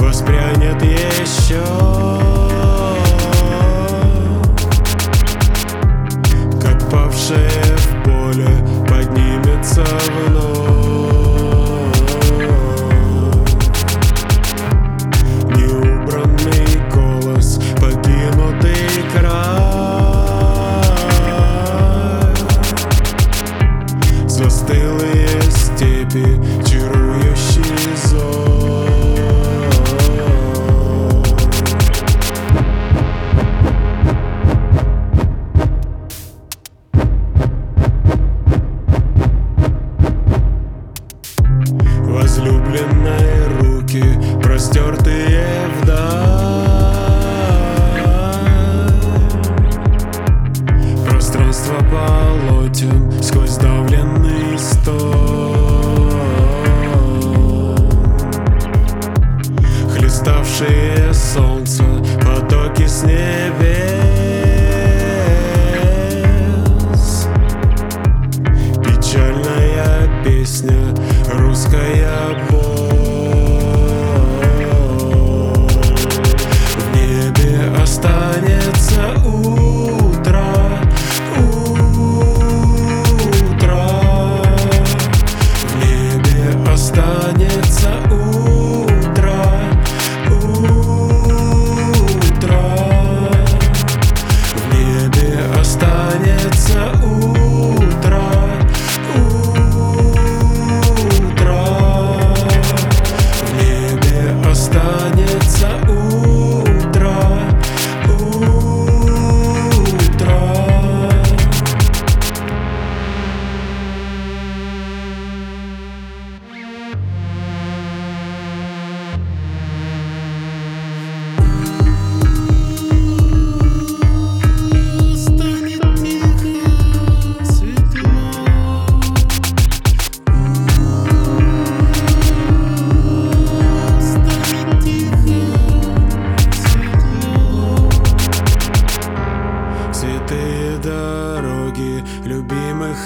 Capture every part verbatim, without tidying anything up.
воспрянет еще, как павшее в поле поднимется вновь. Неубранный голос, покинутый край, застылые степи, чарующий зов. Возлюбленные руки, простертые вдаль, пространство полотен сквозь давленный стон, хлеставшие солнце, потоки с небес, печальная песня, русская боль. В небе останется утро, утро. В небе останется утро, утро. В небе останется утро, утро. В небе останется утро, утро. Станет тихо, светло. Станет тихо, светло. Святые дороги любимых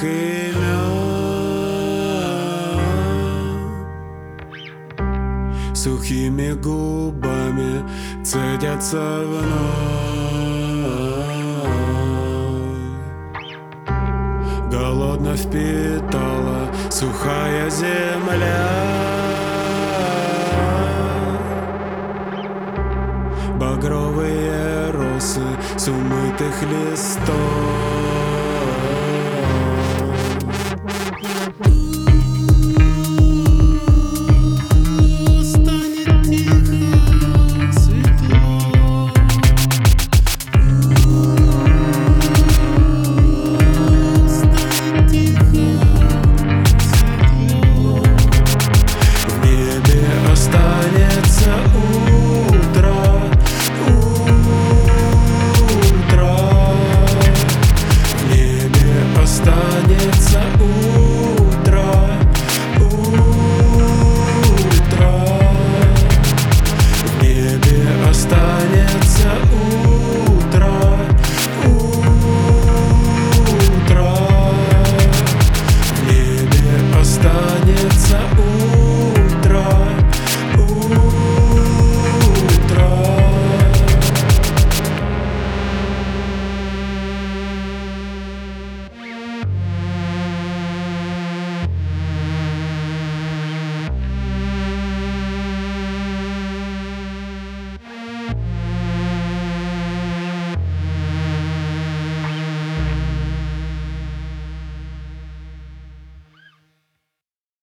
имен сухими губами цедятся вновь. Голодно впитала сухая земля багровые росы с умытых листов. Станет тихо, светло. Станет тихо, светло. В небе останется утро, утро. В небе останется утро, утро. В небе останется утро.